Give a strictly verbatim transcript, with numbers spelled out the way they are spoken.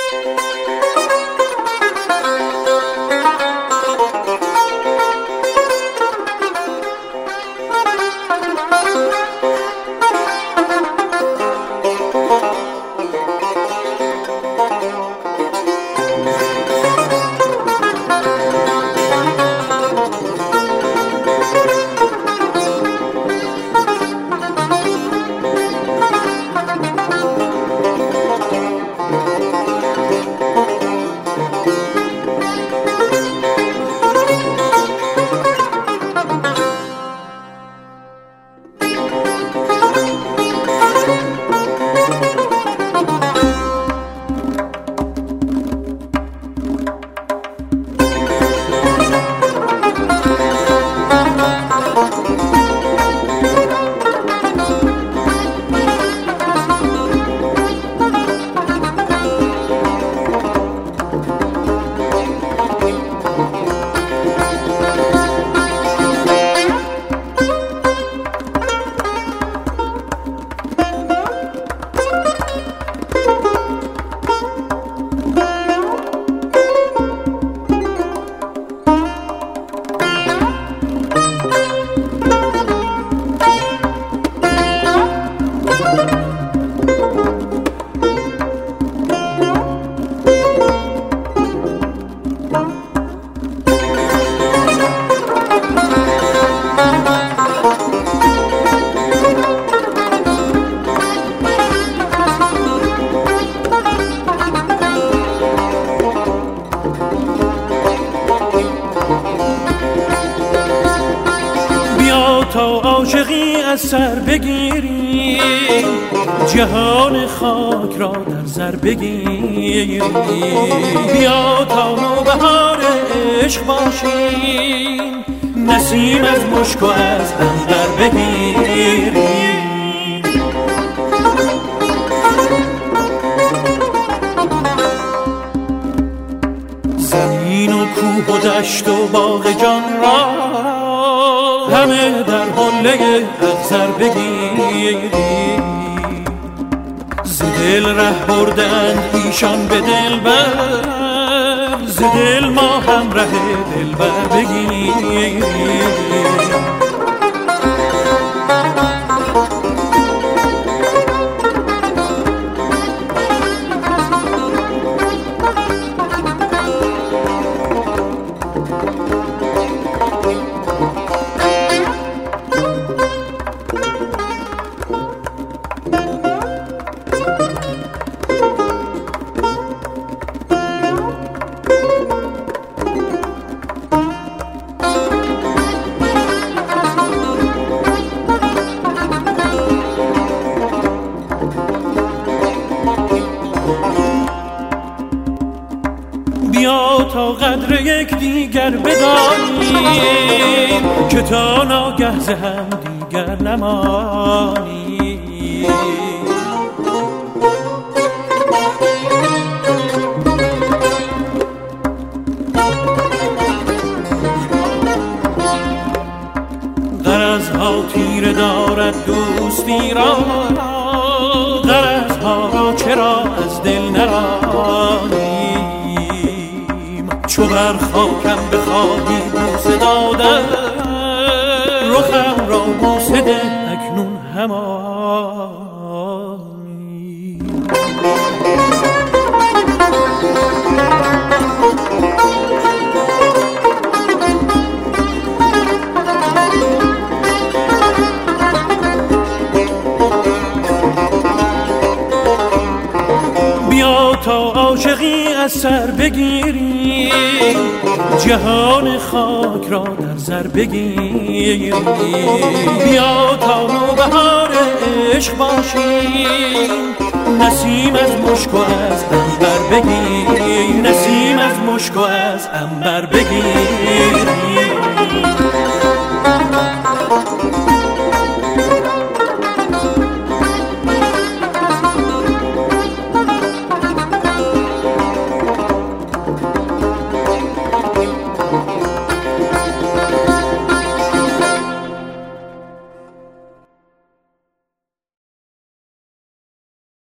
از سر بگیری، جهان خاک را در سر بگیری. بیا تا نوبهار عشق باشیم، نسیم از مشک و از عنبر بگیری. زمین و کوه و دشت و باغ جان را همه در حله اخضر بگیری. ز دل ره بردند ایشان به دلبر، ز دل ما هم ره دلبر بگیری. بیا تا قدر یک دیگر بدانیم، که تا ناگه ز هم دیگر نمانیم. غرضها تیره دارد دوستی را، غرضها را چرا از دل نرانیم. چو بر خاکم بخواهی بوسه دادن، رخم را بوسه ده اکنون همانی. بیا تا عاشقی از سر بگیری، جهان خاک را در زر بگیری. بیا تا نوبهار عشق باشیم، نسیم از مشک و از عنبر بگیری. نسیم از مشک و از عنبر بگیری.